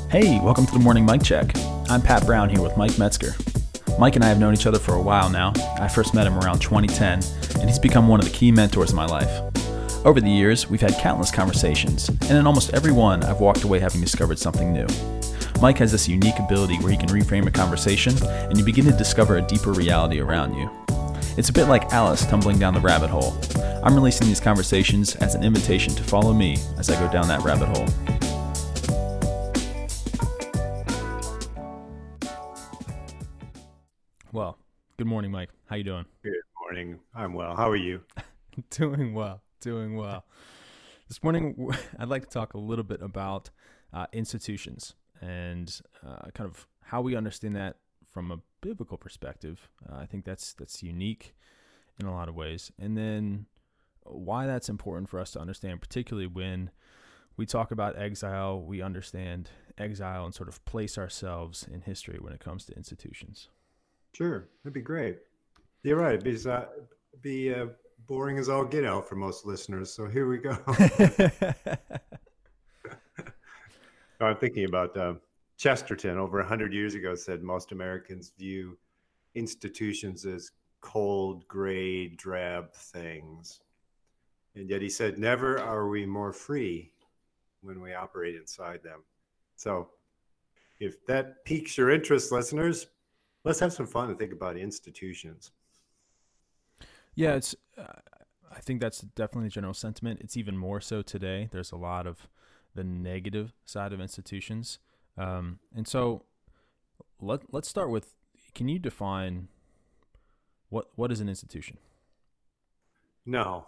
Hey, welcome to the Morning Mic Check. I'm Pat Brown here with Mike Metzger. Mike and I have known each other for a while now. I first met him around 2010, and he's become one of the key mentors in my life. Over the years, we've had countless conversations, and in almost every one, I've walked away having discovered something new. Mike has this unique ability where he can reframe a conversation, and you begin to discover a deeper reality around you. It's a bit like Alice tumbling down the rabbit hole. I'm releasing these conversations as an invitation to follow me as I go down that rabbit hole. Well, good morning, Mike. How you doing? Good morning. I'm well. How are you? Doing well. This morning, I'd like to talk a little bit about institutions and kind of how we understand that from a biblical perspective. I think that's unique in a lot of ways. And then why that's important for us to understand, particularly when we talk about exile, we understand exile and sort of place ourselves in history when it comes to institutions. Sure. That'd be great. You're right. It'd be boring as all get out for most listeners. So here we go. I'm thinking about Chesterton over 100 years ago said most Americans view institutions as cold, gray, drab things. And yet he said, never are we more free when we operate inside them. So if that piques your interest, listeners, let's have some fun and think about institutions. Yeah, I think that's definitely the general sentiment. It's even more so today. There's a lot of the negative side of institutions. And so let's start with, can you define what is an institution? No.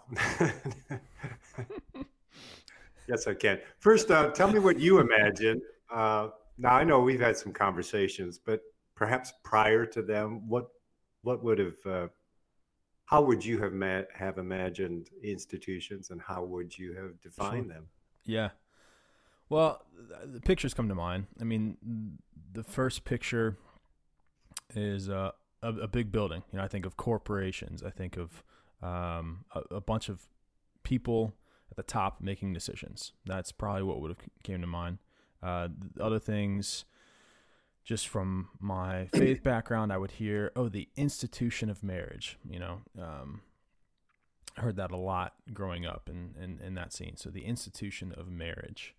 Yes, I can. First, tell me what you imagine. Now, I know we've had some conversations, but perhaps prior to them, what would have, how would you have imagined institutions, and how would you have defined them? Yeah. Well, the pictures come to mind. I mean, the first picture is a big building. You know, I think of corporations. I think of a bunch of people at the top making decisions. That's probably what would have came to mind. Other things, just from my faith background, I would hear, the institution of marriage. You know, I heard that a lot growing up in that scene. So the institution of marriage.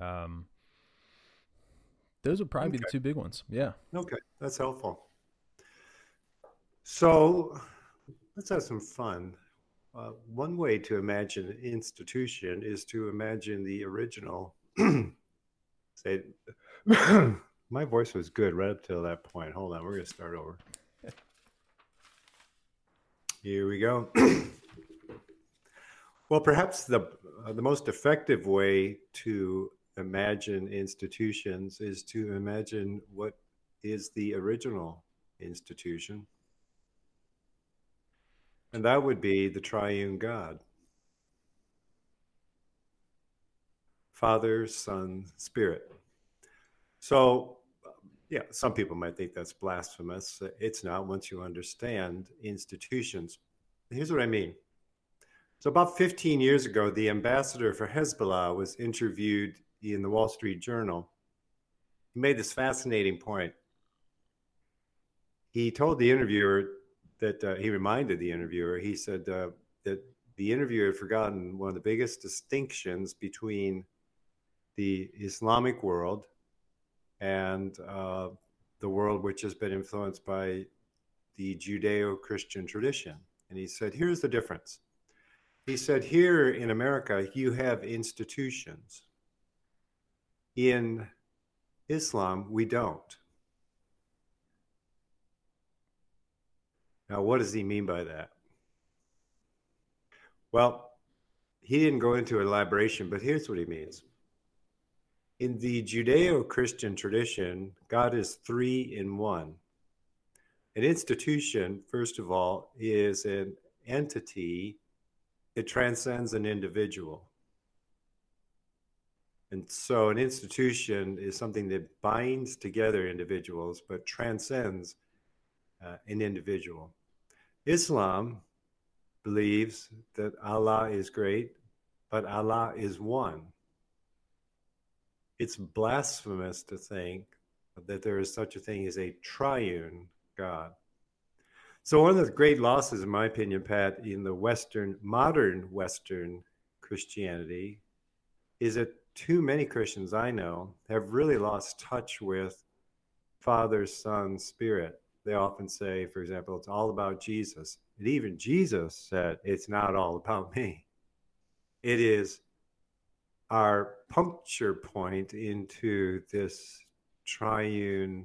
Those would probably be the two big ones. Yeah. Okay, that's helpful. So let's have some fun. One way to imagine an institution is to imagine the original. Say, my voice was good right up till that point. Hold on, we're going to start over. Here we go. Well, perhaps the most effective way to imagine institutions is to imagine what is the original institution. And that would be the triune God. Father, Son, Spirit. So, yeah, some people might think that's blasphemous. It's not once you understand institutions. Here's what I mean. So about 15 years ago, the ambassador for Hezbollah was interviewed in the Wall Street Journal. He made this fascinating point. He told the interviewer that he reminded the interviewer, he said that the interviewer had forgotten one of the biggest distinctions between the Islamic world and the world which has been influenced by the Judeo-Christian tradition. And he said, here's the difference. He said, here in America, you have institutions. In Islam, we don't. Now, what does he mean by that? Well, he didn't go into elaboration, but here's what he means. In the Judeo-Christian tradition, God is three in one. An institution, first of all, is an entity that transcends an individual. And so an institution is something that binds together individuals, but transcends an individual. Islam believes that Allah is great, but Allah is one. it's blasphemous to think that there is such a thing as a triune God. So one of the great losses, in my opinion, Pat, in the modern Western Christianity is that too many Christians I know have really lost touch with Father, Son, Spirit. They often say, for example, it's all about Jesus. And even Jesus said, it's not all about me. It is our puncture point into this triune,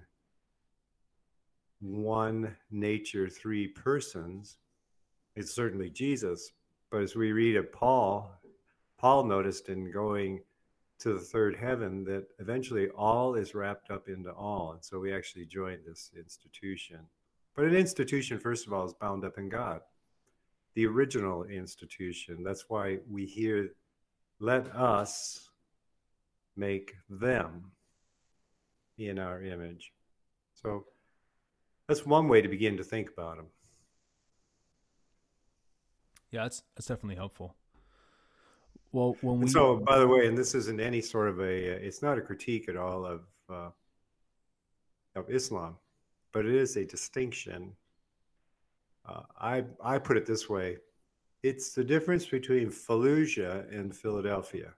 one nature, three persons. It's certainly Jesus. But as we read of Paul noticed in going to the third heaven that eventually all is wrapped up into all. And so we actually joined this institution. But an institution, first of all, is bound up in God, the original institution. That's why we hear, let us make them in our image. So that's one way to begin to think about them. Yeah, that's definitely helpful. Well, by the way, and this isn't any sort of it's not a critique at all of Islam, but it is a distinction. I put it this way: it's the difference between Fallujah and Philadelphia.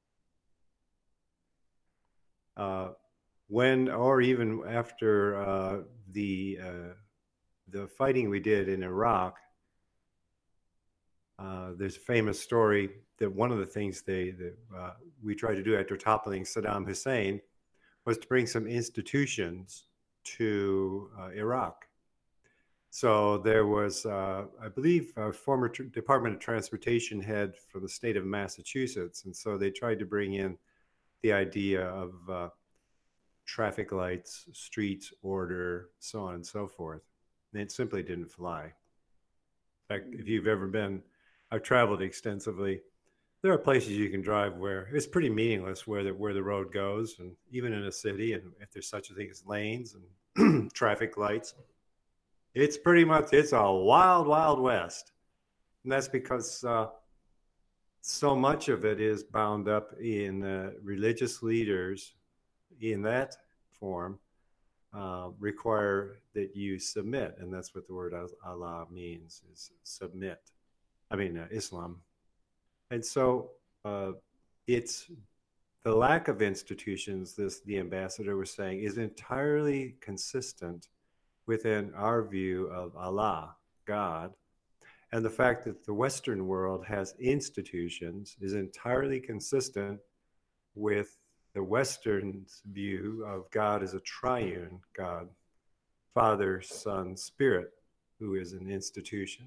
When, or even after the fighting we did in Iraq, there's a famous story that one of the things we tried to do after toppling Saddam Hussein was to bring some institutions to Iraq. So there was, I believe, a former Department of Transportation head from the state of Massachusetts. And so they tried to bring in the idea of traffic lights, streets, order, so on and so forth. And it simply didn't fly. In fact, if you've ever been, I've traveled extensively. There are places you can drive where it's pretty meaningless where the road goes, and even in a city, and if there's such a thing as lanes and traffic lights, it's a wild, wild west. And that's because so much of it is bound up in religious leaders in that form require that you submit. And that's what the word Allah means, is submit. Islam. And so it's the lack of institutions, the ambassador was saying, is entirely consistent within our view of Allah, God. And the fact that the Western world has institutions is entirely consistent with the Western's view of God as a triune God, Father, Son, Spirit, who is an institution.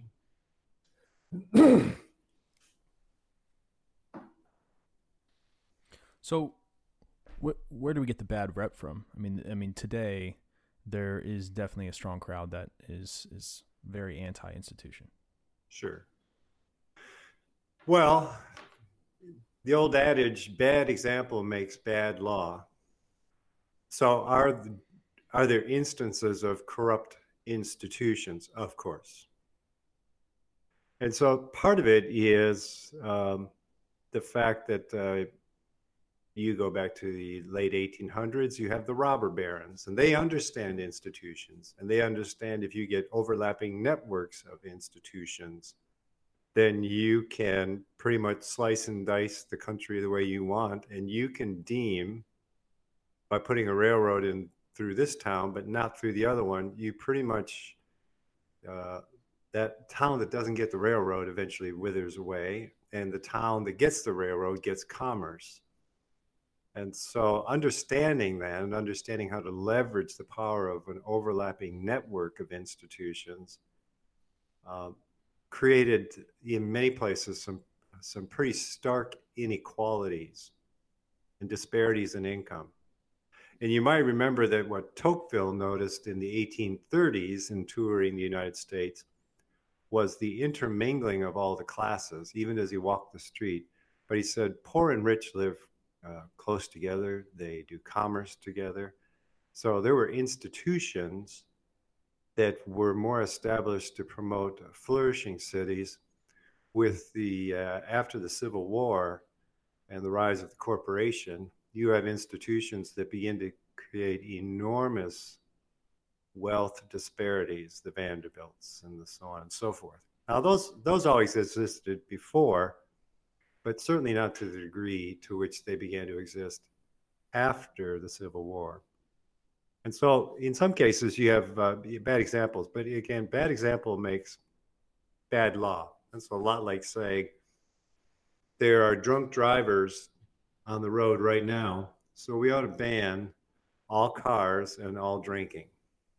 So, where do we get the bad rep from? I mean, today there is definitely a strong crowd that is very anti-institution. Sure. Well, the old adage, bad example makes bad law. So are there instances of corrupt institutions? Of course. And so part of it is the fact that you go back to the late 1800s, you have the robber barons, and they understand institutions, and they understand if you get overlapping networks of institutions, then you can pretty much slice and dice the country the way you want, and you can deem, by putting a railroad in through this town, but not through the other one, you pretty much, that town that doesn't get the railroad eventually withers away, and the town that gets the railroad gets commerce. And so understanding that and understanding how to leverage the power of an overlapping network of institutions created in many places some pretty stark inequalities and disparities in income. And you might remember that what Tocqueville noticed in the 1830s in touring the United States was the intermingling of all the classes, even as he walked the street. But he said, poor and rich live close together. They do commerce together. So there were institutions that were more established to promote flourishing cities. With the after the Civil War and the rise of the corporation, you have institutions that begin to create enormous wealth disparities, the Vanderbilts and the so on and so forth. Now, those always existed before, but certainly not to the degree to which they began to exist after the Civil War. And so in some cases you have bad examples, but again, bad example makes bad law. And so a lot like saying there are drunk drivers on the road right now, so we ought to ban all cars and all drinking.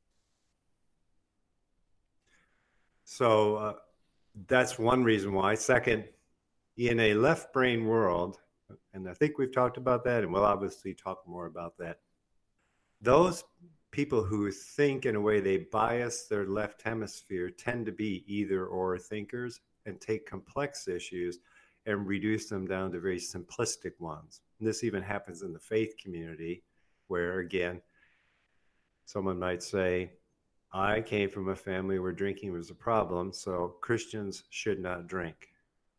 So that's one reason why. Second, in a left brain world, and I think we've talked about that, and we'll obviously talk more about that, those people who think in a way they bias their left hemisphere tend to be either or thinkers and take complex issues and reduce them down to very simplistic ones. And this even happens in the faith community where, again, someone might say, I came from a family where drinking was a problem, so Christians should not drink.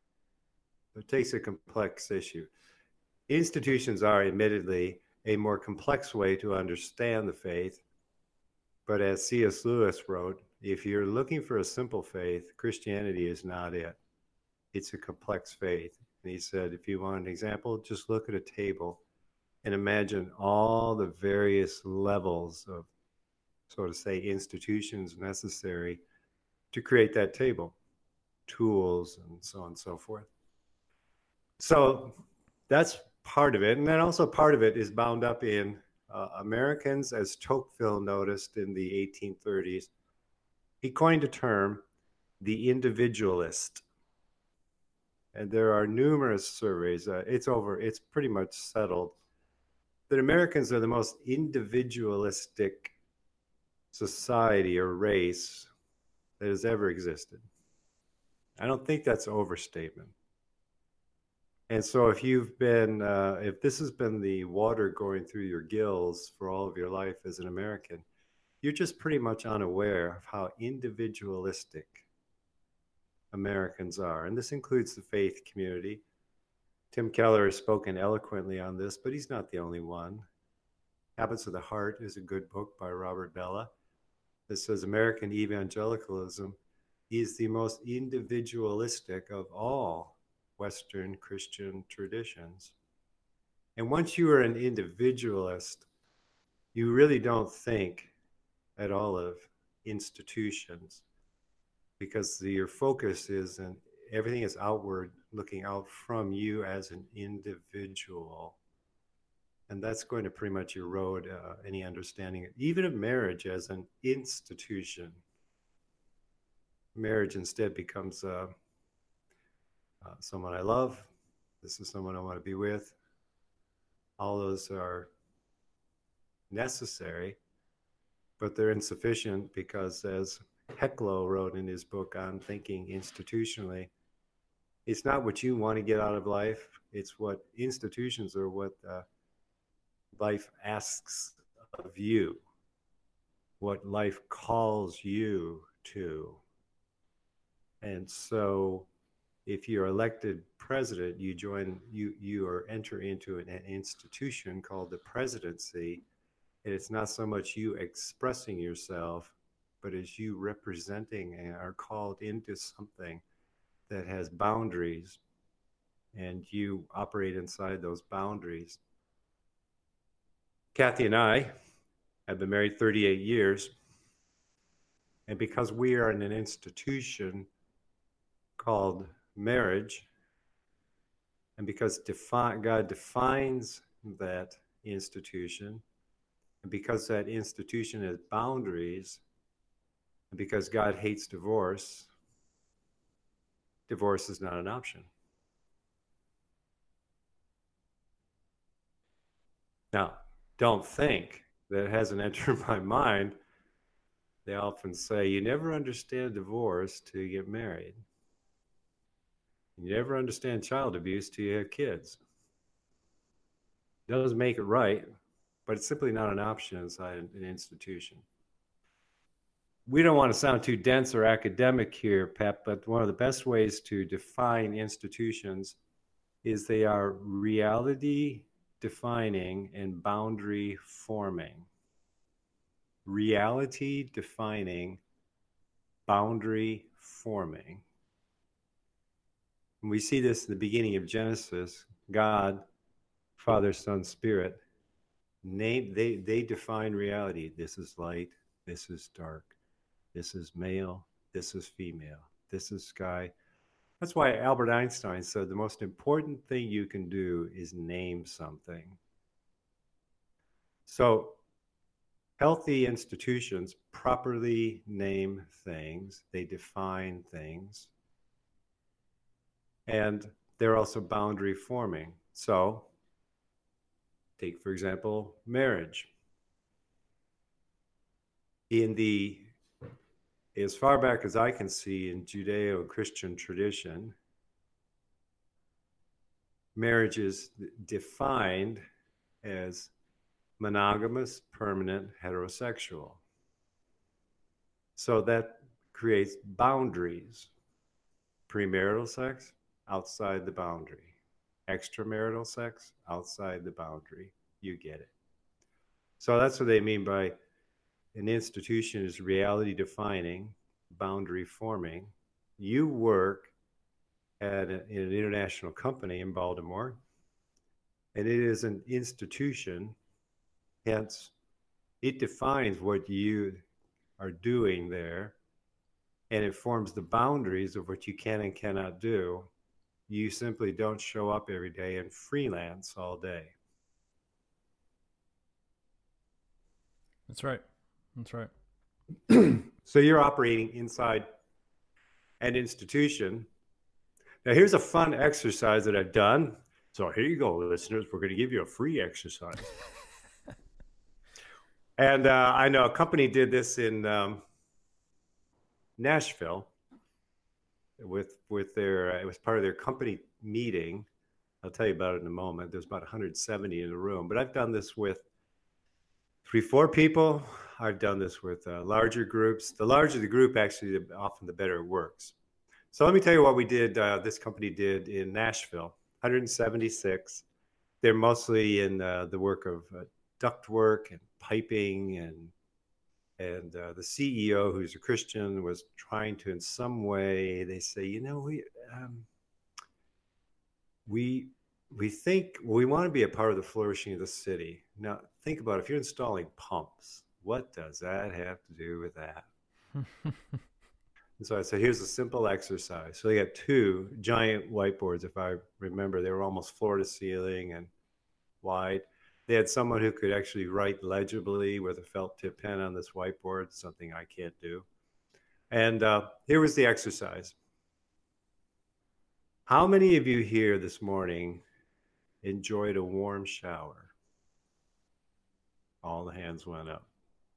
It takes a complex issue. Institutions are admittedly a more complex way to understand the faith. But as C.S. Lewis wrote, if you're looking for a simple faith, Christianity is not it. It's a complex faith. And he said, if you want an example, just look at a table and imagine all the various levels of, so to say, institutions necessary to create that table, tools and so on and so forth. So that's part of it. And then also part of it is bound up in Americans, as Tocqueville noticed in the 1830s. He coined a term, the individualist. And there are numerous surveys, it's pretty much settled, that Americans are the most individualistic society or race that has ever existed. I don't think that's an overstatement. And so if this has been the water going through your gills for all of your life as an American, you're just pretty much unaware of how individualistic Americans are. And this includes the faith community. Tim Keller has spoken eloquently on this, but he's not the only one. Habits of the Heart is a good book by Robert Bellah that says American evangelicalism is the most individualistic of all Western Christian traditions. And once you are an individualist, you really don't think at all of institutions because your focus is, and everything is outward, looking out from you as an individual. And that's going to pretty much erode any understanding, even of marriage as an institution. Marriage instead becomes someone I love. This is someone I want to be with. All those are necessary, but they're insufficient because, as Hecklow wrote in his book on thinking institutionally, it's not what you want to get out of life. It's what institutions or what life asks of you, what life calls you to. And so if you're elected president, you enter into an institution called the presidency. And it's not so much you expressing yourself, but as you representing and are called into something that has boundaries, and you operate inside those boundaries. Kathy and I have been married 38 years. And because we are in an institution called marriage, and because God defines that institution, and because that institution has boundaries, and because God hates divorce, divorce is not an option. Now, don't think that it hasn't entered my mind. They often say, you never understand divorce till you get married. You never understand child abuse till you have kids. It doesn't make it right, but it's simply not an option inside an institution. We don't want to sound too dense or academic here, Pep, but one of the best ways to define institutions is they are reality defining and boundary forming. Reality defining, boundary forming. And we see this in the beginning of Genesis. God, Father, Son, Spirit, they define reality. This is light, this is dark, this is male, this is female, this is sky. That's why Albert Einstein said the most important thing you can do is name something. So healthy institutions properly name things, they define things, and they're also boundary forming. So take, for example, marriage. As far back as I can see in Judeo-Christian tradition, marriage is defined as monogamous, permanent, heterosexual. So that creates boundaries. Premarital sex, outside the boundary. Extramarital sex, outside the boundary. You get it. So that's what they mean by an institution is reality defining, boundary forming. You work in an international company in Baltimore, and it is an institution, hence it defines what you are doing there, and it forms the boundaries of what you can and cannot do. You simply don't show up every day and freelance all day. That's right. That's right. So you're operating inside an institution. Now, here's a fun exercise that I've done. So here you go, listeners. We're going to give you a free exercise. And I know a company did this in Nashville with their, it was part of their company meeting. I'll tell you about it in a moment. There's about 170 in the room, but I've done this with 3-4 people. I've done this with larger groups. The larger the group, actually, often the better it works. So let me tell you what we did. This company did in Nashville, 176. They're mostly in the work of ductwork and piping, and the CEO, who's a Christian, was trying to, in some way, they say, you know, we think we want to be a part of the flourishing of the city. Now, think about it. If you're installing pumps, what does that have to do with that? And so I said, here's a simple exercise. So they got 2 giant whiteboards, if I remember. They were almost floor to ceiling and wide. They had someone who could actually write legibly with a felt tip pen on this whiteboard, something I can't do. And here was the exercise. How many of you here this morning enjoyed a warm shower? All the hands went up.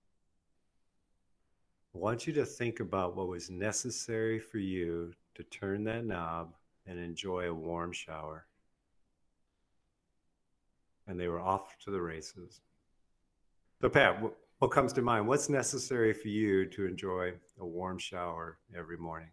I want you to think about what was necessary for you to turn that knob and enjoy a warm shower. And they were off to the races. So Pat, what comes to mind? What's necessary for you to enjoy a warm shower every morning?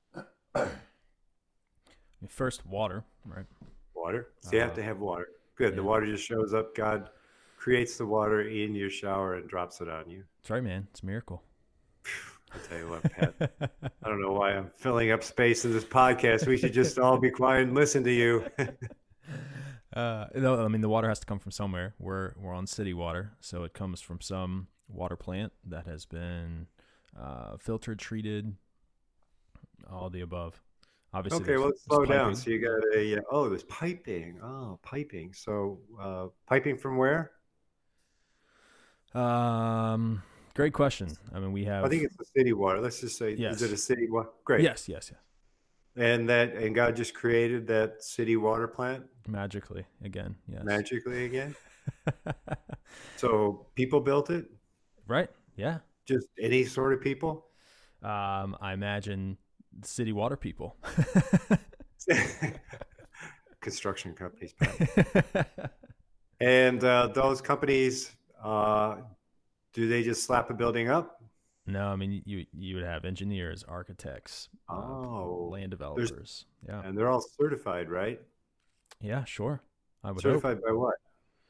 First, water, right? Water. So you have to have water. Good. Yeah. The water just shows up. God creates the water in your shower and drops it on you. That's right, man. It's a miracle. I'll tell you what, Pat. I don't know why I'm filling up space in this podcast. We should just all be quiet and listen to you. No, I mean, the water has to come from somewhere. We're on city water, so it comes from some water plant that has been filtered, treated, all the above. Obviously, okay, well, let's slow down. So you got there's piping. Oh, piping. So piping from where? Great question. I mean, we have. I think it's the city water. Let's just say, yes. Is it a city water? Great. Yes. And God just created that city water plant? Magically again, yes. Magically again? So people built it? Right, yeah. Just any sort of people? I imagine city water people. Construction companies. And those companies, do they just slap a building up? No, I mean, you would have engineers, architects, land developers. Yeah. And they're all certified, right? Yeah, sure. I would certified hope. By what?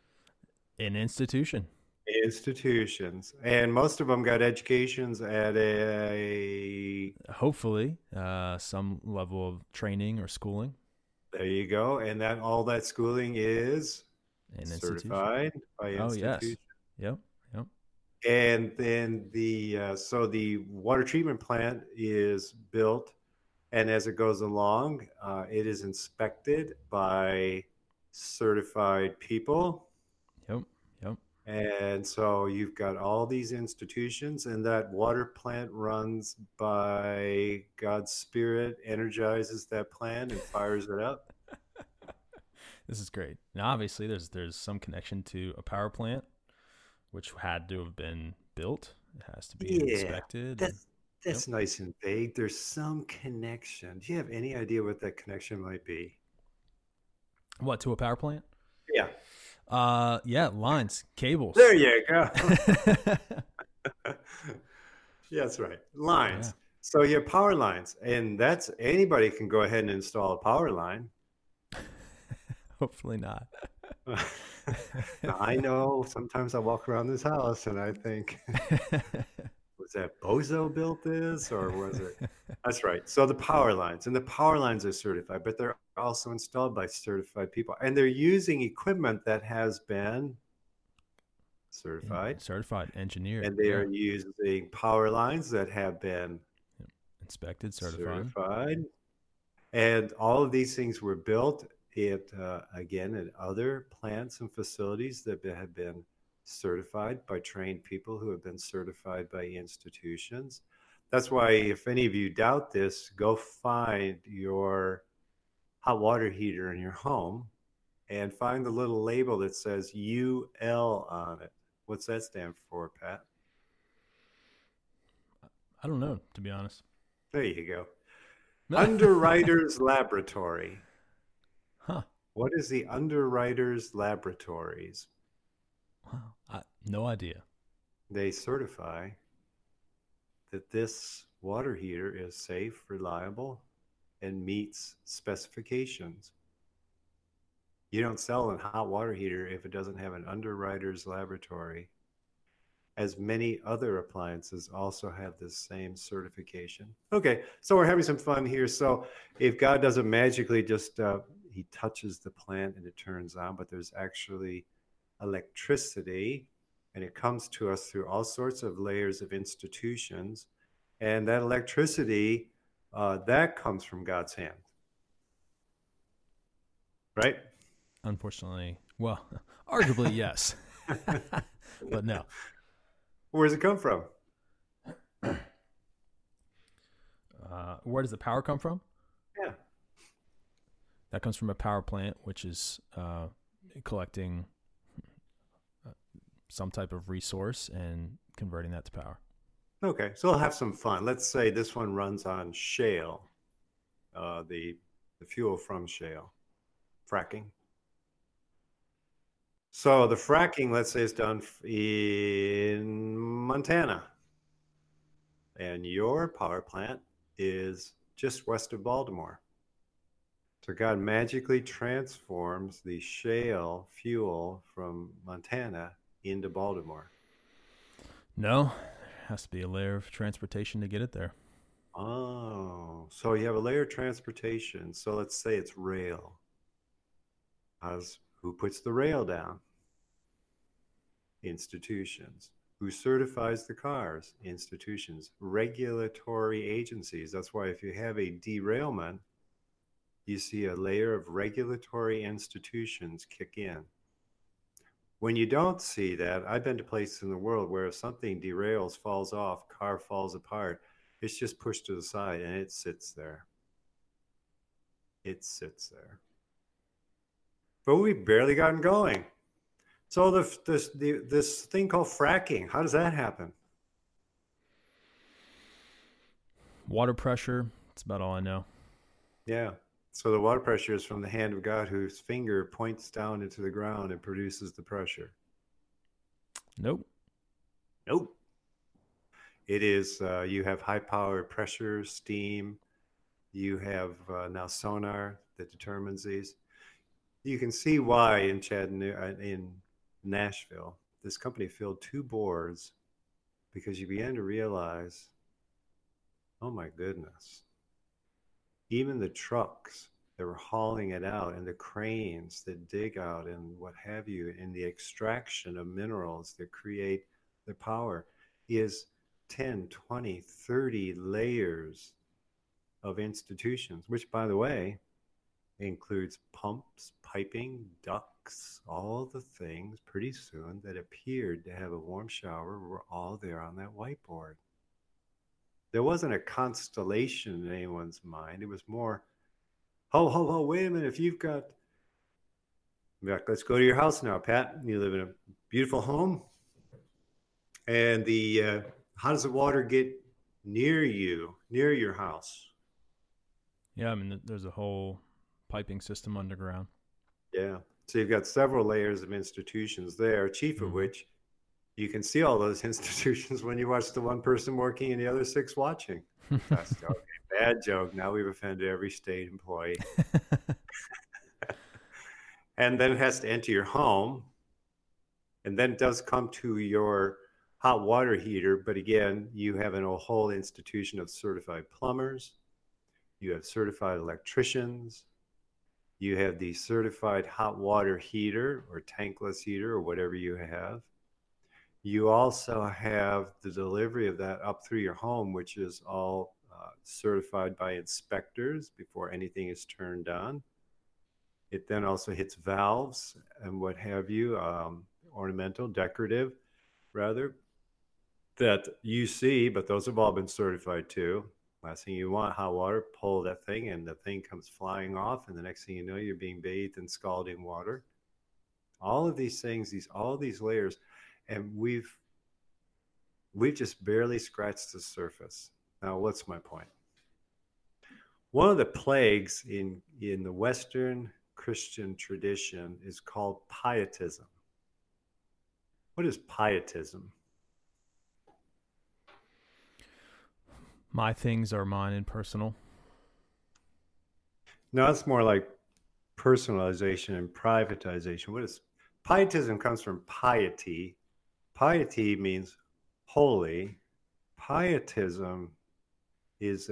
An institution. Institutions, and most of them got educations at a. Hopefully, some level of training or schooling. There you go, and that all that schooling is An institution. certified by Oh institution. yes. Yep. Yep. And then so the water treatment plant is built, and as it goes along, it is inspected by certified people. Yep. Yep. And so you've got all these institutions, and that water plant runs by God's Spirit, energizes that plant and fires it up. This is great. Now, obviously, there's some connection to a power plant, which had to have been built. It has to be Yeah, inspected. that's Yep. nice and vague. There's some connection. Do you have any idea what that connection might be? What, to a power plant? Yeah, Yeah, lines, cables. there you go. Yeah, that's right. Yeah. Lines. So you have power lines, and that's anybody can go ahead and install a power line. Hopefully not. Now, I know sometimes I walk around this house and I think, was that Bozo built this or was it? That's right. So the power lines, and the power lines are certified, but they're also installed by certified people, and they're using equipment that has been certified, Certified, engineered. and they Yeah. are using power lines that have been Inspected, certified. certified. And all of these things were built again at other plants and facilities that have been certified by trained people who have been certified by institutions. That's why, if any of you doubt this, go find your hot water heater in your home and find the little label that says UL on it. What's that stand for, Pat? I don't know, to be honest. There you go. Underwriters Laboratory. Huh. What is the Underwriters Laboratories? Wow. No idea. They certify that this water heater is safe, reliable, and meets specifications. You don't sell a hot water heater if it doesn't have an Underwriters Laboratory, as many other appliances also have this same certification. Okay, so we're having some fun here. So if God doesn't magically just, he touches the plant and it turns on, but there's actually electricity, and it comes to us through all sorts of layers of institutions. And that electricity, that comes from God's hand. Right? Unfortunately, well, arguably yes, but no. Where does it come from? Where does the power come from? Yeah. That comes from a power plant, which is collecting some type of resource and converting that to power. Okay, so we'll have some fun. Let's say this one runs on shale, the fuel from shale, fracking. So the fracking, let's say, is done in Montana, and your power plant is just west of Baltimore. So God magically transforms the shale fuel from Montana into Baltimore. No, has to be a layer of transportation to get it there. Oh, so you have a layer of transportation. So let's say it's rail. Who puts the rail down? Institutions. Who certifies the cars? Institutions. Regulatory agencies. That's why if you have a derailment, you see a layer of regulatory institutions kick in. When you don't see that, I've been to places in the world where if something derails, falls off, car falls apart, it's just pushed to the side and it sits there. It sits there. But we've barely gotten going. So this thing called fracking, how does that happen? Water pressure. That's about all I know. Yeah. So the water pressure is from the hand of God, whose finger points down into the ground and produces the pressure. Nope. Nope. It is, you have high power pressure, steam. You have now sonar that determines these. You can see why in Nashville, this company filled 2 boards because you began to realize, oh my goodness, even the trucks that were hauling it out and the cranes that dig out and what have you, and the extraction of minerals that create the power is 10, 20, 30 layers of institutions, which, by the way, includes pumps, piping, ducts, all the things pretty soon that appeared to have a warm shower were all there on that whiteboard. There wasn't a constellation in anyone's mind. It was more, oh, wait a minute. If you've got, let's go to your house now, Pat. You live in a beautiful home. And how does the water get near you, near your house? Yeah, I mean, there's a whole piping system underground. Yeah. So you've got several layers of institutions there, chief of which you can see all those institutions when you watch the one person working and the other 6 watching. That's okay. Bad joke. Now we've offended every state employee. And then it has to enter your home. And then it does come to your hot water heater. But again, you have a whole institution of certified plumbers. You have certified electricians. You have the certified hot water heater or tankless heater or whatever you have. You also have the delivery of that up through your home, which is all certified by inspectors before anything is turned on. It then also hits valves and what have you, ornamental, decorative, rather, that you see, but those have all been certified too. Last thing you want, hot water, pull that thing and the thing comes flying off, and the next thing you know, you're being bathed in scalding water. All of these things, all these layers, and we've just barely scratched the surface. Now, what's my point? One of the plagues in the Western Christian tradition is called pietism. What is pietism? My things are mine and personal. No, it's more like personalization and privatization. What is pietism? Comes from piety. Piety means holy. Pietism is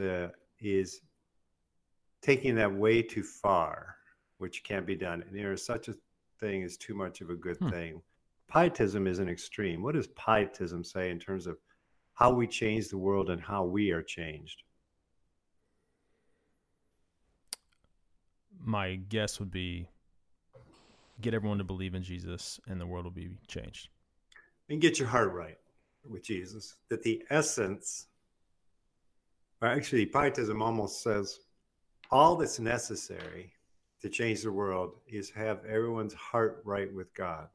taking that way too far, which can't be done. And there is such a thing as too much of a good thing. Pietism is an extreme. What does pietism say in terms of how we change the world and how we are changed? My guess would be get everyone to believe in Jesus and the world will be changed. And get your heart right with Jesus. That the essence, or actually pietism almost says all that's necessary to change the world is have everyone's heart right with God.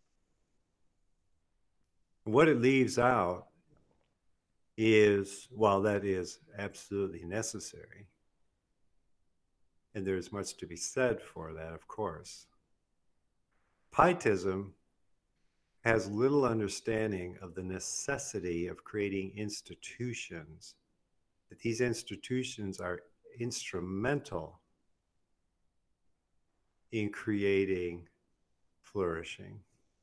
What it leaves out is, while that is absolutely necessary, and there's much to be said for that, of course, pietism has little understanding of the necessity of creating institutions, that these institutions are instrumental in creating flourishing.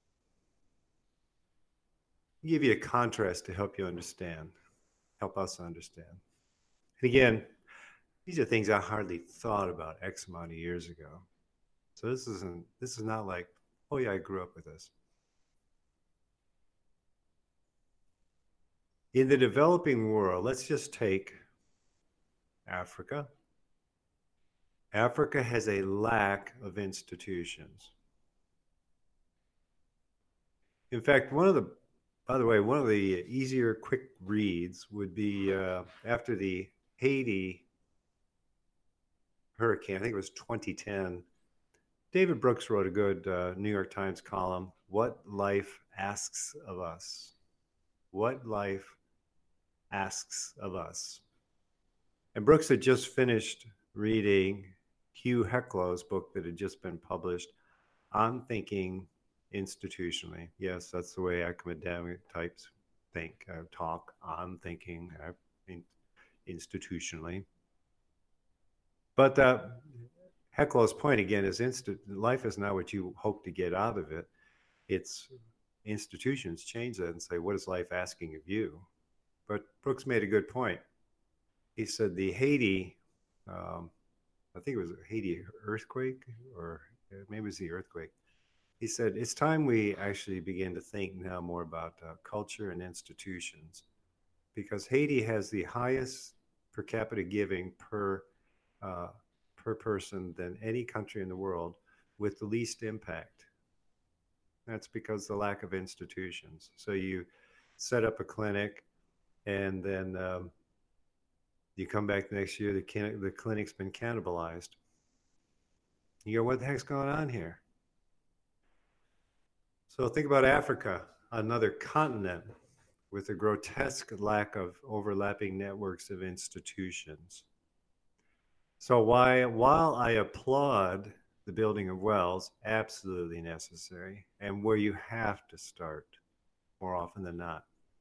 I'll give you a contrast to help you understand, help us understand. And again, these are things I hardly thought about X amount of years ago. So this is not like, oh yeah, I grew up with this. In the developing world, let's just take Africa. Africa has a lack of institutions. In fact, by the way, one of the easier quick reads would be after the Haiti hurricane, I think it was 2010, David Brooks wrote a good New York Times column, What Life Asks of Us. What Life Asks of Us. And Brooks had just finished reading Hugh Heclow's book that had just been published on thinking institutionally. Yes, that's the way academic types think, talk, on thinking institutionally. But Heclow's point again is life is not what you hope to get out of it. It's institutions change that and say, what is life asking of you? But Brooks made a good point. He said the Haiti, I think it was a Haiti earthquake, or maybe it was the earthquake. He said, it's time we actually begin to think now more about culture and institutions, because Haiti has the highest per capita giving uh, per person than any country in the world, with the least impact. That's because the lack of institutions. So you set up a clinic, and then you come back the next year, the clinic's been cannibalized. You go, what the heck's going on here? So think about Africa, another continent with a grotesque lack of overlapping networks of institutions. So while I applaud the building of wells, absolutely necessary, and where you have to start more often than not,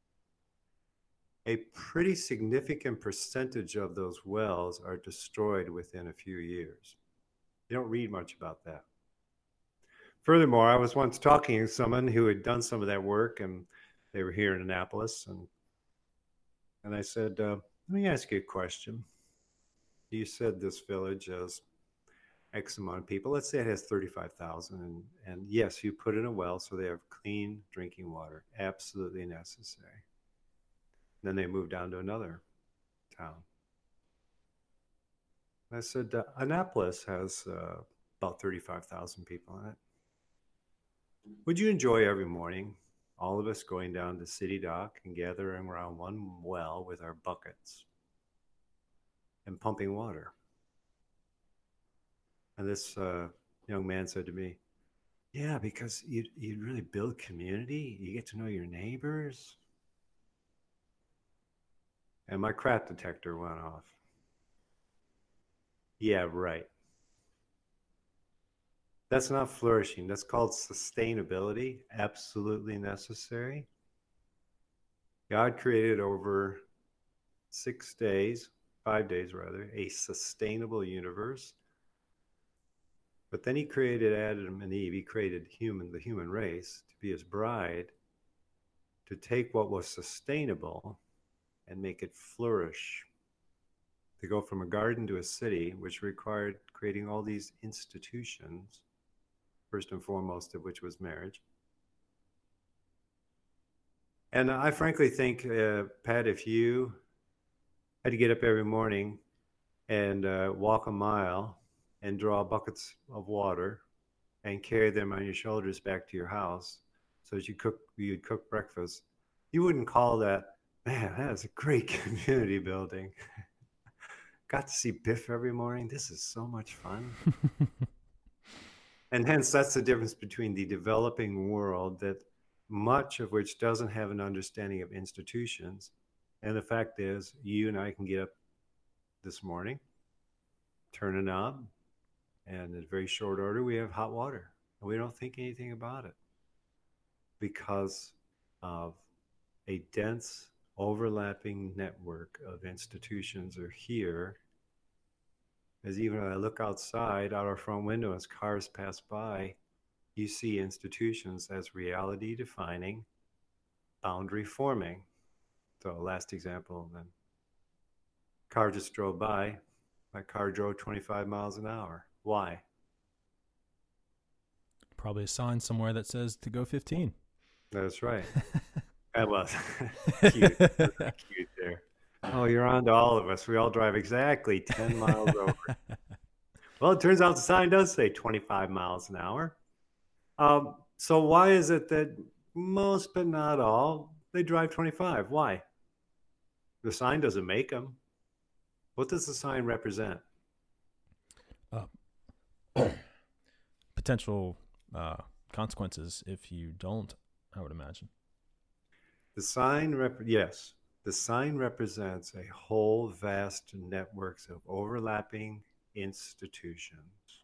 a pretty significant percentage of those wells are destroyed within a few years. You don't read much about that. Furthermore, I was once talking to someone who had done some of that work, and they were here in Annapolis, and I said, let me ask you a question. You said this village has X amount of people. Let's say it has 35,000, and yes, you put in a well so they have clean drinking water, absolutely necessary. Then they moved down to another town. I said, Annapolis has about 35,000 people in it. Would you enjoy every morning all of us going down to City Dock and gathering around one well with our buckets and pumping water? And this young man said to me, yeah, because you'd really build community. You get to know your neighbors. And my crap detector went off. Yeah, right. That's not flourishing. That's called sustainability, absolutely necessary. God created over 6 days, 5 days rather, a sustainable universe. But then he created Adam and Eve. He created the human race, to be his bride, to take what was sustainable and make it flourish, to go from a garden to a city, which required creating all these institutions, first and foremost of which was marriage. And I frankly think, Pat, if you had to get up every morning and walk a mile and draw buckets of water and carry them on your shoulders back to your house so that you'd cook breakfast, you wouldn't call that, man, that is a great community building. Got to see Biff every morning. This is so much fun. And hence, that's the difference between the developing world, that much of which doesn't have an understanding of institutions. And the fact is, you and I can get up this morning, turn a knob, and in very short order, we have hot water. And we don't think anything about it because of a dense, overlapping network of institutions are here. As even when I look outside, out our front window, as cars pass by, you see institutions as reality defining, boundary forming. So last example, then car just drove by. My car drove 25 miles an hour. Why? Probably a sign somewhere that says to go 15. That's right. That was cute. Cute there. Oh, you're on to all of us. We all drive exactly 10 miles over. Well, it turns out the sign does say 25 miles an hour. So why is it that most, but not all, they drive 25? Why? The sign doesn't make them. What does the sign represent? Potential consequences if you don't, I would imagine. The sign, yes. The sign represents a whole vast networks of overlapping institutions.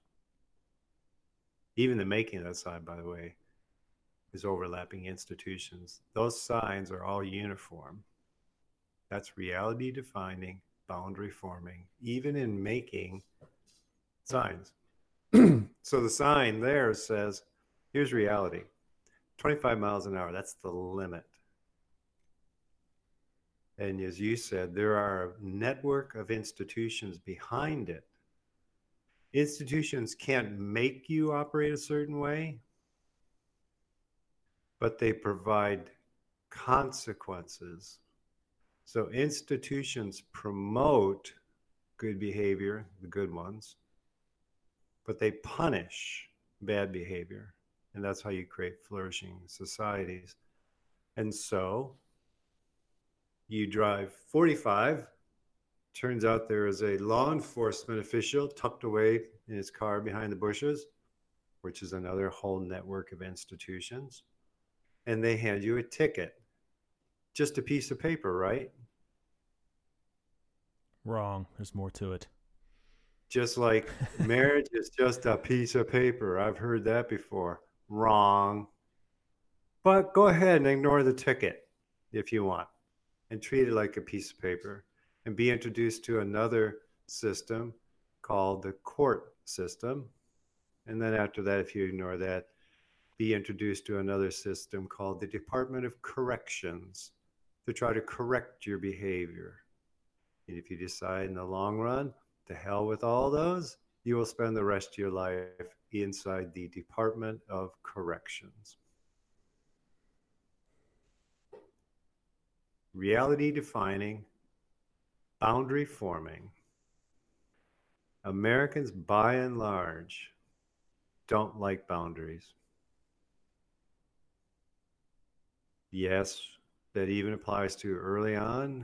Even the making of that sign, by the way, is overlapping institutions. Those signs are all uniform. That's reality defining, boundary forming, even in making signs. So the sign there says, here's reality. 25 miles an hour. That's the limit. And as you said, there are a network of institutions behind it. Institutions can't make you operate a certain way, but they provide consequences. So institutions promote good behavior, the good ones, but they punish bad behavior. And that's how you create flourishing societies. And so you drive 45. Turns out there is a law enforcement official tucked away in his car behind the bushes, which is another whole network of institutions. And they hand you a ticket. Just a piece of paper, right? Wrong. There's more to it. Just like marriage is just a piece of paper. I've heard that before. Wrong. But go ahead and ignore the ticket if you want and treat it like a piece of paper and be introduced to another system called the court system. And then after that, if you ignore that, be introduced to another system called the Department of Corrections to try to correct your behavior. And if you decide in the long run, to hell with all those, you will spend the rest of your life inside the Department of Corrections. Reality defining, boundary forming. Americans, by and large, don't like boundaries. Yes, that even applies to early on.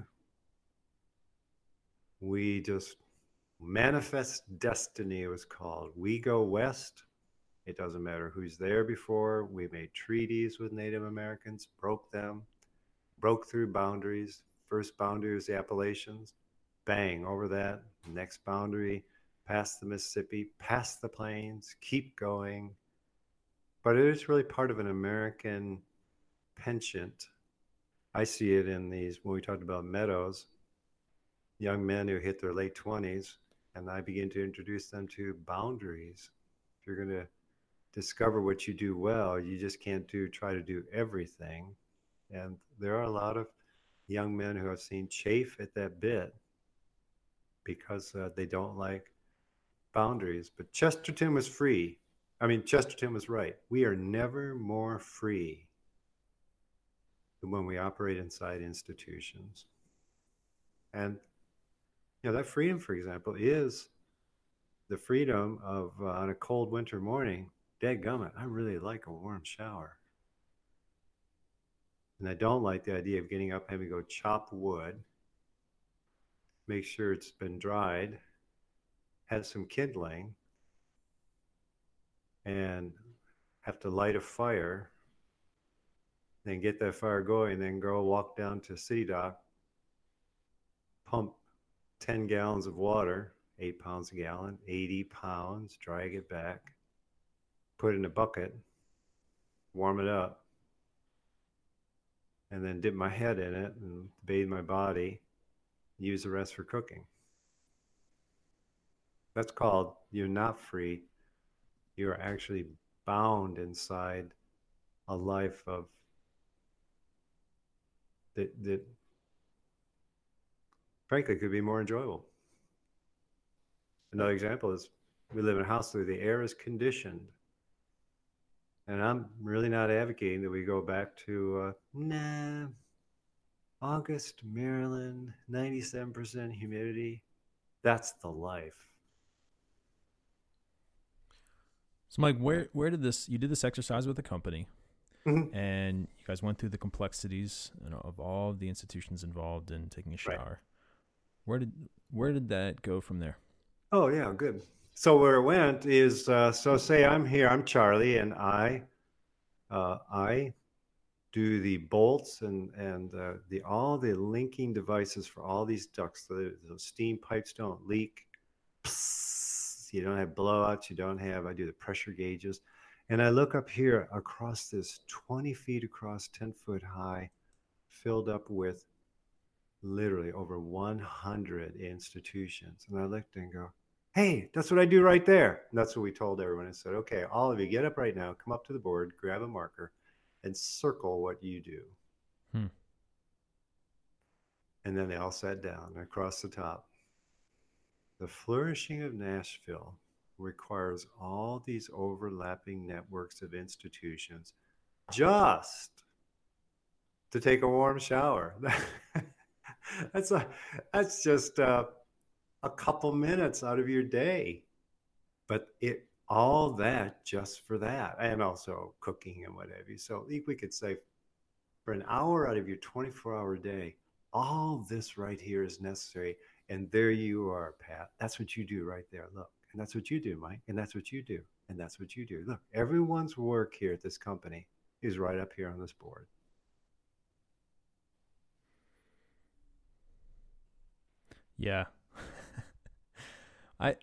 We just manifest destiny, it was called. We go west. It doesn't matter who's there before. We made treaties with Native Americans, broke them, broke through boundaries. First boundary was the Appalachians. Bang, over that. Next boundary, past the Mississippi, past the plains, keep going. But it is really part of an American penchant. I see it in these, when we talked about meadows, young men who hit their late 20s, and I begin to introduce them to boundaries. If you're going to discover what you do well, you just can't try to do everything. And there are a lot of young men who have seen chafe at that bit because they don't like boundaries. But Chesterton was free. I mean, Chesterton was right. We are never more free than when we operate inside institutions. And that freedom, for example, is the freedom of on a cold winter morning, dadgummit, I really like a warm shower. And I don't like the idea of getting up, having to go chop wood, make sure it's been dried, have some kindling, and have to light a fire, then get that fire going, then go walk down to City Dock, pump 10 gallons of water, 8 pounds a gallon, 80 pounds, drag it back, put it in a bucket, warm it up, and then dip my head in it and bathe my body, use the rest for cooking. That's called, you're not free. You're actually bound inside a life of that frankly could be more enjoyable. Another example is we live in a house where the air is conditioned. And I'm really not advocating that we go back to, August, Maryland, 97% humidity. That's the life. So, Mike, where did you did this exercise with the company, Mm-hmm. and you guys went through the complexities of all of the institutions involved in taking a shower. Right. Where did that go from there? Oh, yeah, good. So where it went is, so say I'm here, I'm Charlie, and I do the bolts and all the linking devices for all these ducts. So the steam pipes don't leak. Psst, you don't have blowouts. I do the pressure gauges. And I look up here across this 20 feet across, 10 foot high, filled up with literally over 100 institutions. And I looked and go, hey, that's what I do right there. And that's what we told everyone. I said, okay, all of you get up right now, come up to the board, grab a marker, and circle what you do. Hmm. And then they all sat down across the top. The flourishing of Nashville requires all these overlapping networks of institutions just to take a warm shower. that's a, that's just a couple minutes out of your day, but it all that just for that, and also cooking and what have you. So we could say for an hour out of your 24-hour day, all this right here is necessary. And there you are, Pat. That's what you do right there. Look. And that's what you do, Mike. And that's what you do. And that's what you do. Look, everyone's work here at this company is right up here on this board. Yeah. I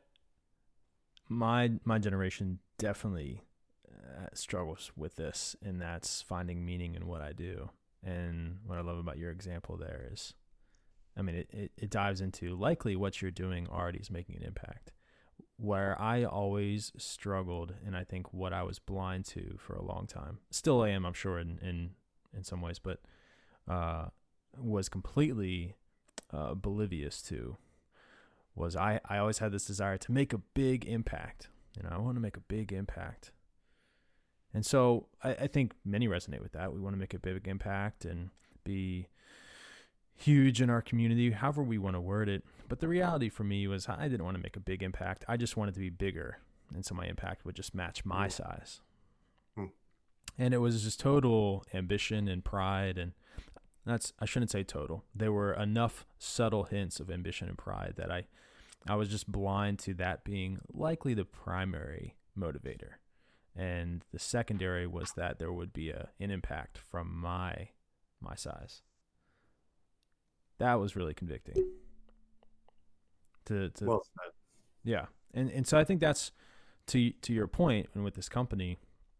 my generation definitely struggles with this, and that's finding meaning in what I do. And what I love about your example there is, I mean, it dives into likely what you're doing already is making an impact. Where I always struggled, and I think what I was blind to for a long time, still am, I'm sure, in some ways, but was completely oblivious to, was I always had this desire to make a big impact. I want to make a big impact. And so I think many resonate with that. We want to make a big impact and be huge in our community, however we want to word it. But the reality for me was I didn't want to make a big impact. I just wanted to be bigger. And so my impact would just match my size. And it was just total ambition and pride. And I shouldn't say total. There were enough subtle hints of ambition and pride that I was just blind to that being likely the primary motivator. And the secondary was that there would be an impact from my size. That was really convicting. Well said. Yeah. And so I think that's to your point, and with this company,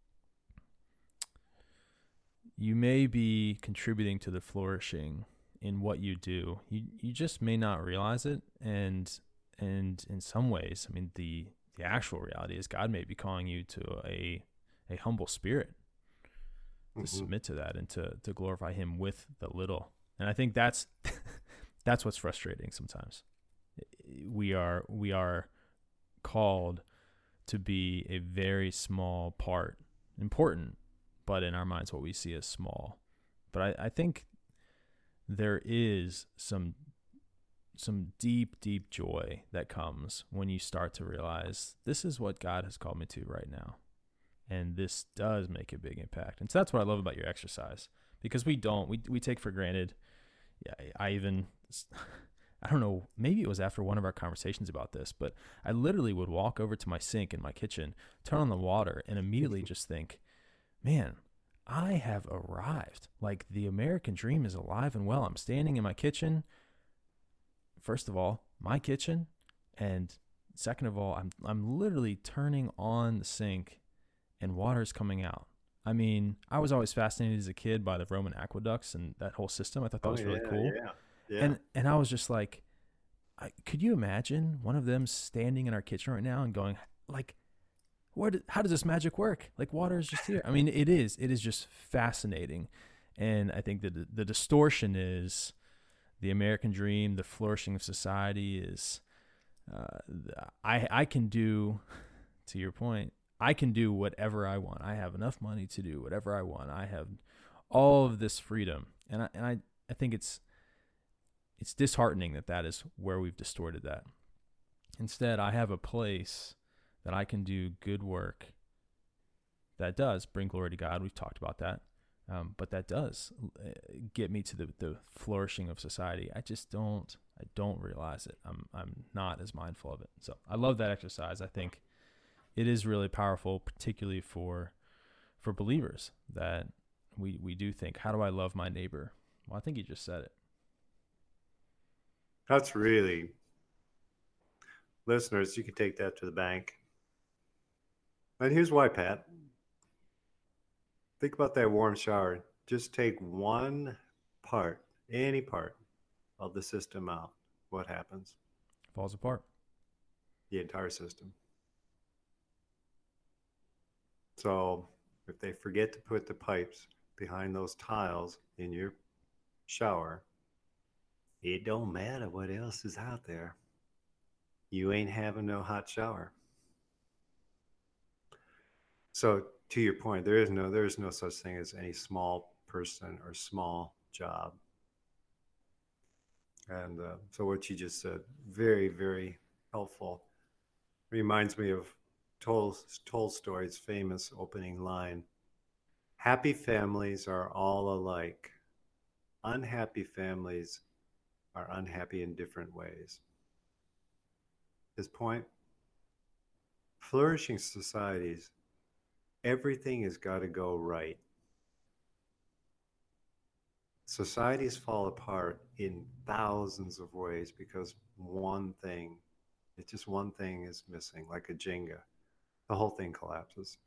you may be contributing to the flourishing in what you do. You just may not realize it. And in some ways, I mean, the actual reality is God may be calling you to a humble spirit, to submit to that and to glorify him with the little. And I think that's what's frustrating sometimes. We are called to be a very small part, important, but in our minds what we see as small. But I think there is some deep, deep joy that comes when you start to realize this is what God has called me to right now. And this does make a big impact. And so that's what I love about your exercise, because we take for granted. Yeah, I don't know, maybe it was after one of our conversations about this, but I literally would walk over to my sink in my kitchen, turn on the water, and immediately just think, man, I have arrived. Like, the American dream is alive and well. I'm standing in my kitchen. First of all, my kitchen, and second of all, I'm literally turning on the sink and water's coming out. I mean, I was always fascinated as a kid by the Roman aqueducts and that whole system. I thought that was really cool. Yeah. And I was just like, could you imagine one of them standing in our kitchen right now and going, like, how does this magic work? Like, water is just here. I mean, it is just fascinating. And I think that the distortion is the American dream, the flourishing of society is, I can do, to your point, I can do whatever I want. I have enough money to do whatever I want. I have all of this freedom. And I think it's disheartening that is where we've distorted that. Instead, I have a place that I can do good work that does bring glory to God. We've talked about that. But that does get me to the flourishing of society. I don't realize it. I'm not as mindful of it. So I love that exercise. I think it is really powerful, particularly for believers, that we do think, how do I love my neighbor? Well, I think you just said it. That's really, listeners, you can take that to the bank. And here's why, Pat. Think about that warm shower. Just take one part, any part of the system out. What happens? Falls apart. The entire system. So if they forget to put the pipes behind those tiles in your shower, it don't matter what else is out there. You ain't having no hot shower. So to your point, there is no such thing as any small person or small job. And so what you just said, very, very helpful. Reminds me of Tolstoy's famous opening line: happy families are all alike. Unhappy families are unhappy in different ways. His point: flourishing societies, everything has got to go right. Societies fall apart in thousands of ways because one thing is missing, like a Jenga. The whole thing collapses.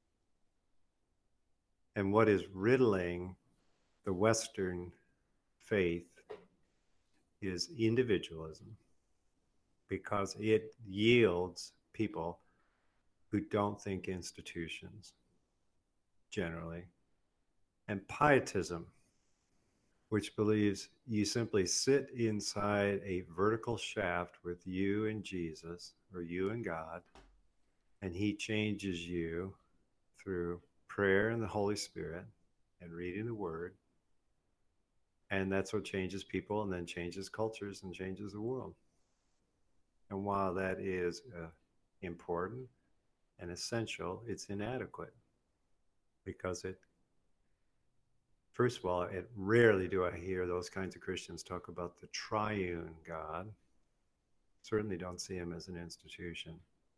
And what is riddling the Western faith is individualism, because it yields people who don't think institutions generally, and pietism, which believes you simply sit inside a vertical shaft with you and Jesus, or you and God, and he changes you through prayer and the Holy Spirit and reading the Word. And that's what changes people, and then changes cultures and changes the world. And while that is important and essential, it's inadequate, because first of all, it rarely do I hear those kinds of Christians talk about the triune God. Certainly don't see him as an institution.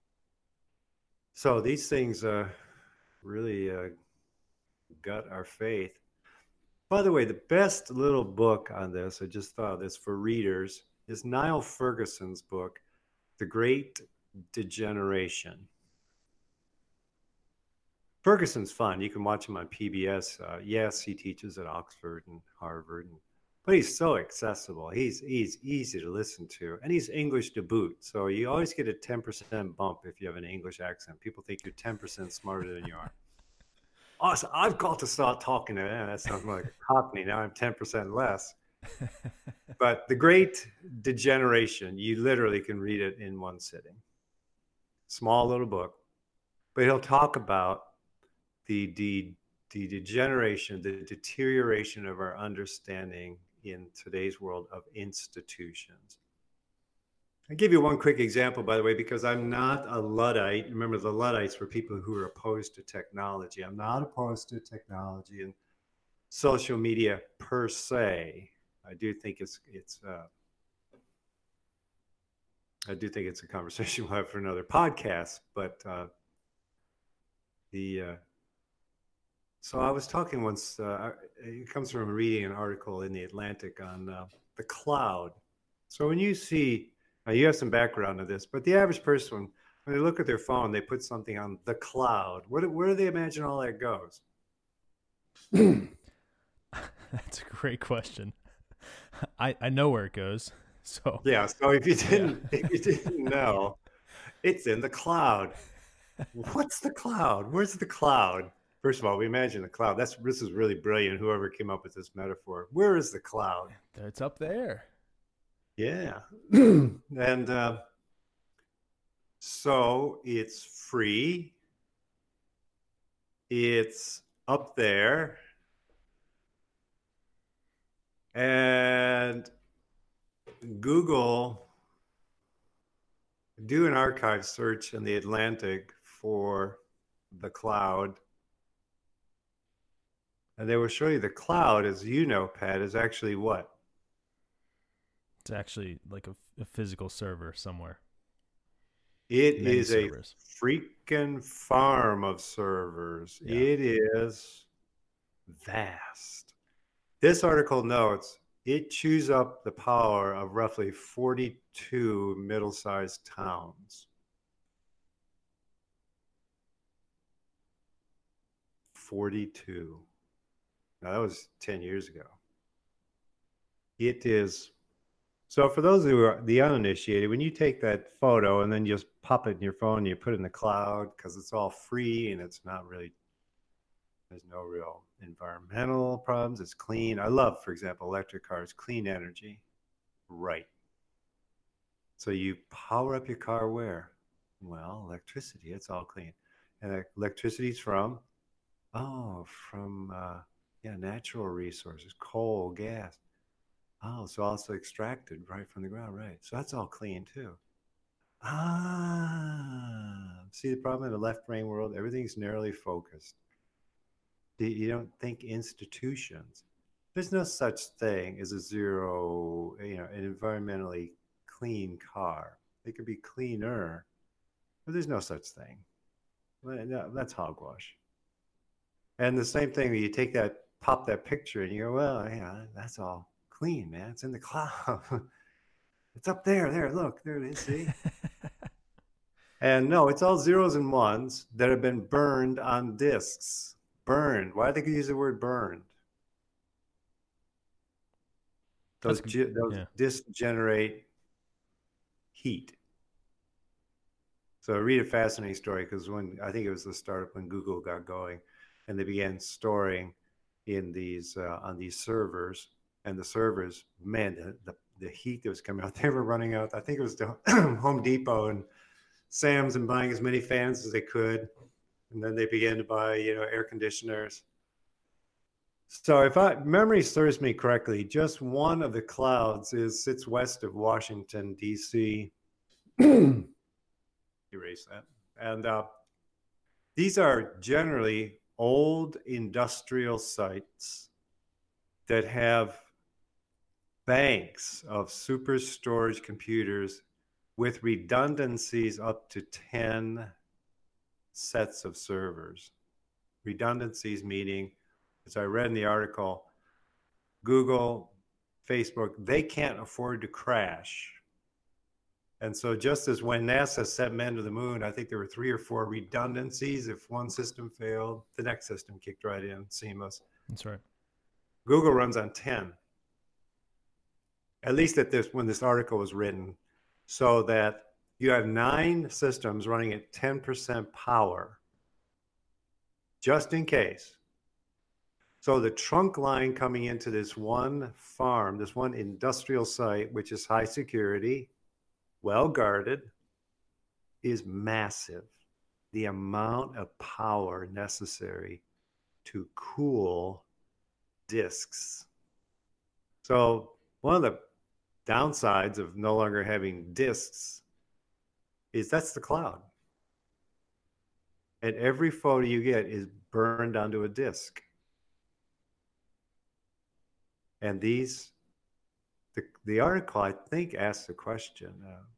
So these things really gut our faith. By the way, the best little book on this, I just thought this for readers, is Niall Ferguson's book, The Great Degeneration. Ferguson's fun. You can watch him on PBS. Yes, he teaches at Oxford and Harvard, but he's so accessible. He's easy to listen to, and he's English to boot. So you always get a 10% bump if you have an English accent. People think you're 10% smarter than you are. Awesome. I've got to start talking to that. That sounds like a Cockney. Now I'm 10% less. But The Great Degeneration, you literally can read it in one sitting. Small little book. But he'll talk about the degeneration, the deterioration of our understanding in today's world of institutions. I'll give you one quick example, by the way, because I'm not a Luddite. Remember, the Luddites were people who were opposed to technology. I'm not opposed to technology and social media per se. I do think it's a conversation we'll have for another podcast. But so I was talking once. It comes from reading an article in the Atlantic on the cloud. So when you see, you have some background on this, but the average person, when they look at their phone, they put something on the cloud. Where do they imagine all that goes? That's a great question. I know where it goes. So yeah. So if you didn't know, it's in the cloud. What's the cloud? Where's the cloud? First of all, we imagine the cloud. This is really brilliant. Whoever came up with this metaphor. Where is the cloud? It's up there. Yeah. And so it's free. It's up there. And Google, do an archive search in the Atlantic for the cloud. And they will show you the cloud, as you know, Pat, is actually what? It's actually like a physical server somewhere. It is servers. A freaking farm of servers. Yeah. It is vast. This article notes it chews up the power of roughly 42 middle-sized towns. 42. Now, that was 10 years ago. It is. So for those who are the uninitiated, when you take that photo and then just pop it in your phone, you put it in the cloud because it's all free and it's not really There's no real environmental problems. It's clean. I love, for example, electric cars, clean energy. Right. So you power up your car where? Well, electricity. It's all clean. And electricity's from, yeah, natural resources, coal, gas. Oh, so also extracted right from the ground. Right. So that's all clean too. See the problem in the left brain world? Everything's narrowly focused. You don't think institutions. There's no such thing as a zero, an environmentally clean car. It could be cleaner, but there's no such thing. No, that's hogwash. And the same thing, you take that, pop that picture, and you go, well, yeah, that's all clean, man. It's in the cloud. It's up there. There, look, there it is. See? And no, it's all zeros and ones that have been burned on disks. Burned. Why do they use the word burned? Those disks generate heat. So I read a fascinating story because I think it was the startup when Google got going, and they began storing in these on these servers, and the servers, man, the heat that was coming out, they were running out. I think it was the Home Depot and Sam's and buying as many fans as they could, and then they began to buy air conditioners. So if memory serves me correctly, just one of the clouds sits west of Washington, D.C. Erase that. And these are generally old industrial sites that have banks of super storage computers with redundancies up to 10 sets of servers. Redundancies meaning, as I read in the article, Google, Facebook, they can't afford to crash. And so just as when NASA sent men to the moon, I think there were 3 or 4 redundancies. If one system failed, the next system kicked right in, seamless. That's right. Google runs on 10. At least when this article was written, so that you have 9 systems running at 10% power, just in case. So the trunk line coming into this one farm, this one industrial site, which is high security, well guarded, is massive. The amount of power necessary to cool disks. So one of the downsides of no longer having disks is that's the cloud. And every photo you get is burned onto a disk. And the article, I think, asks the question,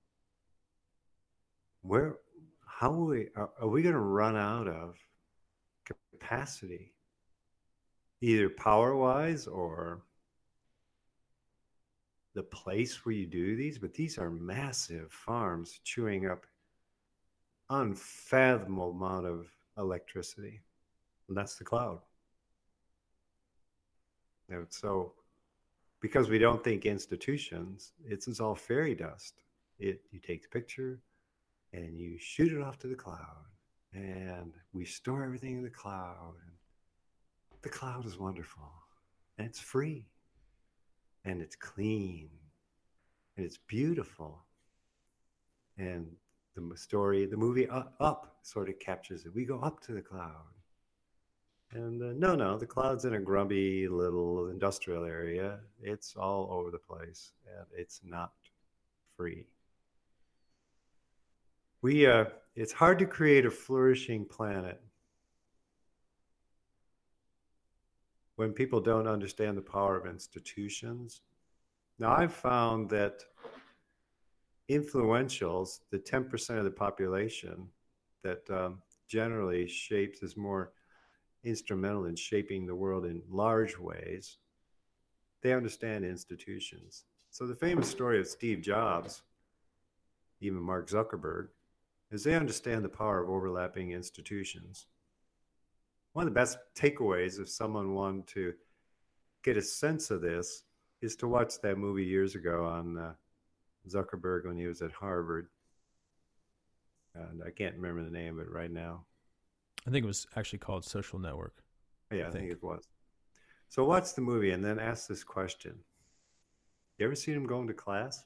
are we going to run out of capacity, either power-wise or the place where you do these? But these are massive farms chewing up unfathomable amount of electricity. And that's the cloud. And so because we don't think institutions, it's all fairy dust. You take the picture and you shoot it off to the cloud, and we store everything in the cloud. And the cloud is wonderful, and it's free, and it's clean, and it's beautiful. And the movie Up sort of captures it. We go up to the cloud. And no, the cloud's in a grumpy little industrial area. It's all over the place, and it's not free. It's hard to create a flourishing planet when people don't understand the power of institutions. Now, I've found that influentials, the 10% of the population that generally is more instrumental in shaping the world in large ways, they understand institutions. So the famous story of Steve Jobs, even Mark Zuckerberg, is they understand the power of overlapping institutions. One of the best takeaways, if someone wanted to get a sense of this, is to watch that movie years ago on Zuckerberg when he was at Harvard. And I can't remember the name of it right now. I think it was actually called Social Network. Yeah, I I think think. it was. So watch the movie and then ask this question. You ever seen him going to class?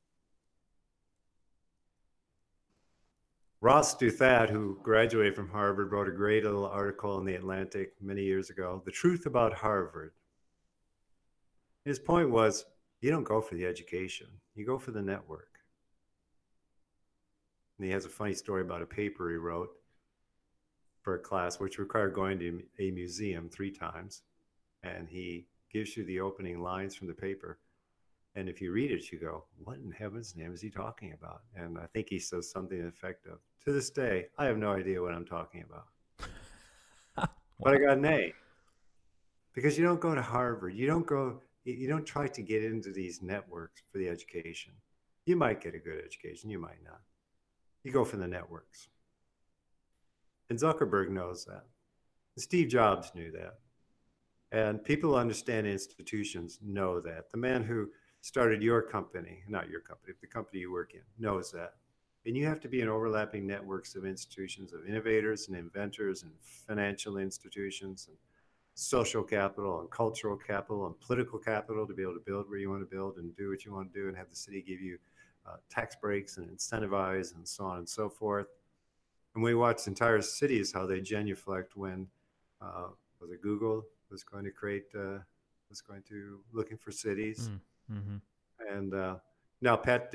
Ross Douthat, who graduated from Harvard, wrote a great little article in The Atlantic many years ago, The Truth About Harvard. His point was, you don't go for the education, you go for the network. And he has a funny story about a paper he wrote for a class which required going to a museum 3 times. And he gives you the opening lines from the paper. And if you read it, you go, what in heaven's name is he talking about? And I think he says something to the effect of, to this day, I have no idea what I'm talking about. But I Wow. got an A. Because you don't go to Harvard. You don't try to get into these networks for the education. You might get a good education, you might not. You go for the networks. And Zuckerberg knows that. And Steve Jobs knew that. And people who understand institutions know that. The man who started your company, not your company, the company you work in, knows that. And you have to be in overlapping networks of institutions, of innovators and inventors and financial institutions and social capital and cultural capital and political capital to be able to build where you want to build and do what you want to do and have the city give you tax breaks and incentivize and so on and so forth. And we watched entire cities how they genuflect when was it Google was going to create was going to looking for cities. Mm-hmm. And now, Pat,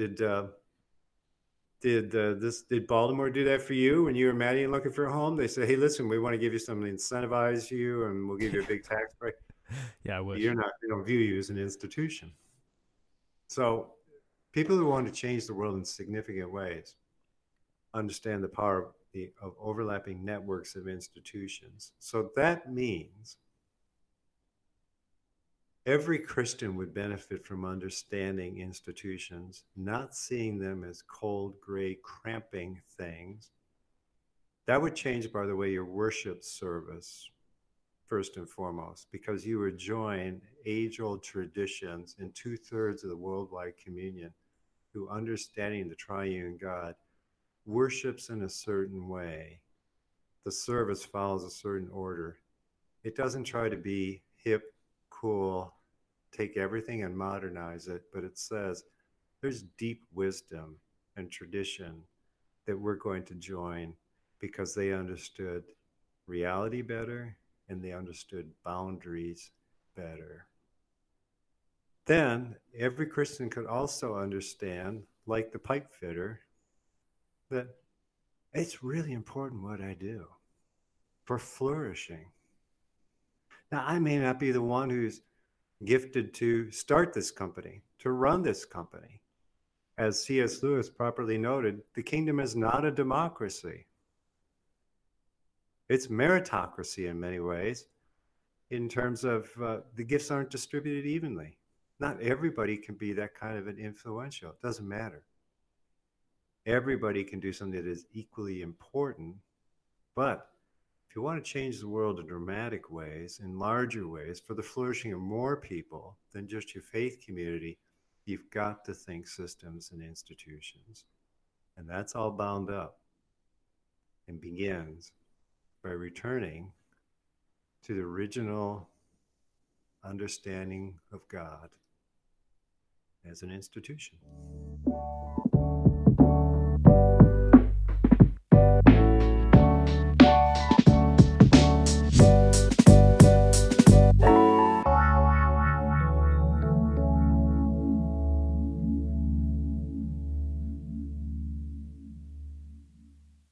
did Baltimore do that for you when you were Maddie and looking for a home? They say, hey, listen, we want to give you something to incentivize you, and we'll give you a big tax break. Yeah, I wish. You're not, they don't view you as an institution. So people who want to change the world in significant ways understand the power of overlapping networks of institutions. So that means every Christian would benefit from understanding institutions, not seeing them as cold, gray, cramping things. That would change, by the way, your worship service, first and foremost, because you would join age old traditions in 2/3 of the worldwide communion who, understanding the triune God, worships in a certain way. The service follows a certain order. It doesn't try to be hip, cool, take everything and modernize it, but it says there's deep wisdom and tradition that we're going to join because they understood reality better and they understood boundaries better. Then every Christian could also understand, like the pipe fitter, that it's really important what I do for flourishing. Now, I may not be the one who's gifted to start this company, to run this company. As C.S. Lewis properly noted, the kingdom is not a democracy. It's meritocracy in many ways, in terms of the gifts aren't distributed evenly. Not everybody can be that kind of an influential. It doesn't matter. Everybody can do something that is equally important, but if you want to change the world in dramatic ways, in larger ways, for the flourishing of more people than just your faith community, you've got to think systems and institutions. And that's all bound up and begins by returning to the original understanding of God as an institution.